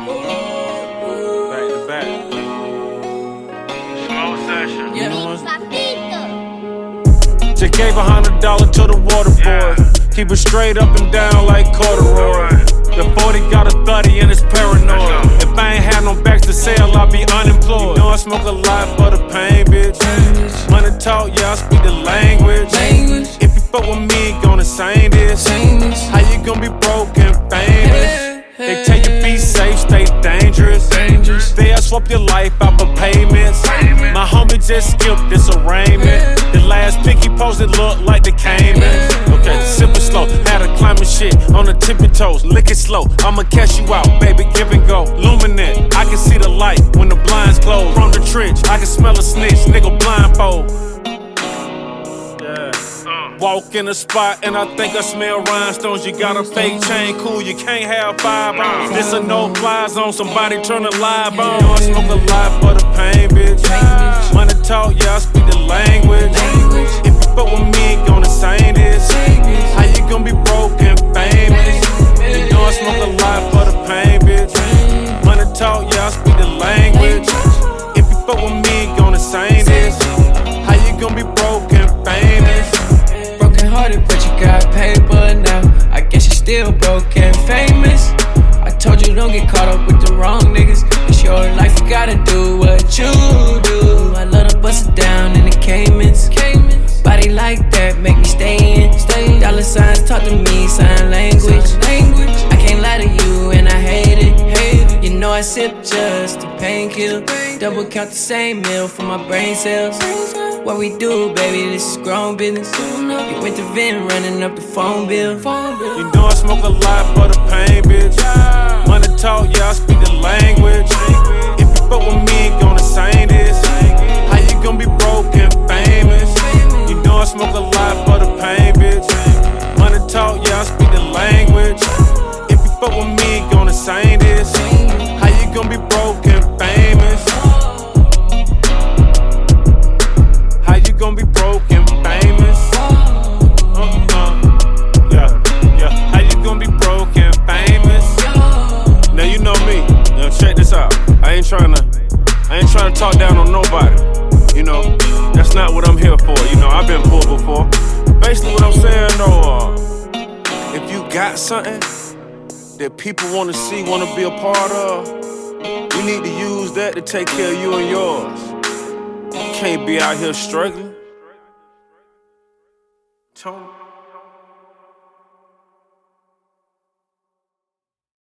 Back to back. Slow session. You know what? Just gave $100 to the water boy. Keep it straight up and down like corduroy. The 40 got a 30 and it's paranoid. If I ain't had no backs to sell, I'll be unemployed. You know I smoke a lot for the pain, bitch. Money talk, yeah, I speak the language. If you fuck with me, gonna sing this. How you gonna be broke and famous? They tell you be safe, stay dangerous. They'll swap your life out for payments. My homie just skipped this arraignment. The last pic he posted looked like the Caymans. Okay, sip it slow, had to climb shit on the tippy toes. Lick it slow, I'ma catch you out, baby, give and go. Luminant, I can see the light when the blinds close. From the trench, I can smell a snitch, nigga blindfold. Walk in the spot and I think I smell rhinestones. You got a fake chain, cool, you can't have 5 on. This a no-fly zone, somebody turn the live on. You know I smoke a lot for the pain, bitch. Money talk, yeah, I speak the language. If you fuck with me, gonna sing this. How you gonna be broke and famous? You know I smoke a lot for the pain, bitch. Money talk, yeah, I speak the language. If you fuck with me, gonna sing this. How you gonna be broke and famous? But you got paper now. I guess you're still broke and famous. I told you don't get caught up with the wrong niggas. It's your life, you gotta do what you do. I love to bust it down in the Caymans. Body like that, make me stay in. Dollar signs talk to me, sign language. I can't lie to you and I hate it. You know I sip just a painkiller. Double count the same meal for my brain cells. What we do, baby, this is grown business. You went to Vin, running up the phone bill. You know I smoke a lot for the pain, bitch. Money talk, yeah, I speak the language. If you fuck with me, gonna sing this. How you gonna be broke and famous? You know I smoke a lot for the pain, bitch. Money talk, yeah, I speak the language. If you fuck with me, gonna sing this. How you gonna be broke and famous? How you gonna be broke and famous? Yeah. How you gonna be broke and famous? Now you know me. Now check this out. I ain't trying to talk down on nobody. You know, that's not what I'm here for. You know, I've been poor before. Basically, what I'm saying though, if you got something that people wanna see, wanna be a part of, you need to use that to take care of you and yours. You can't be out here struggling. Tony.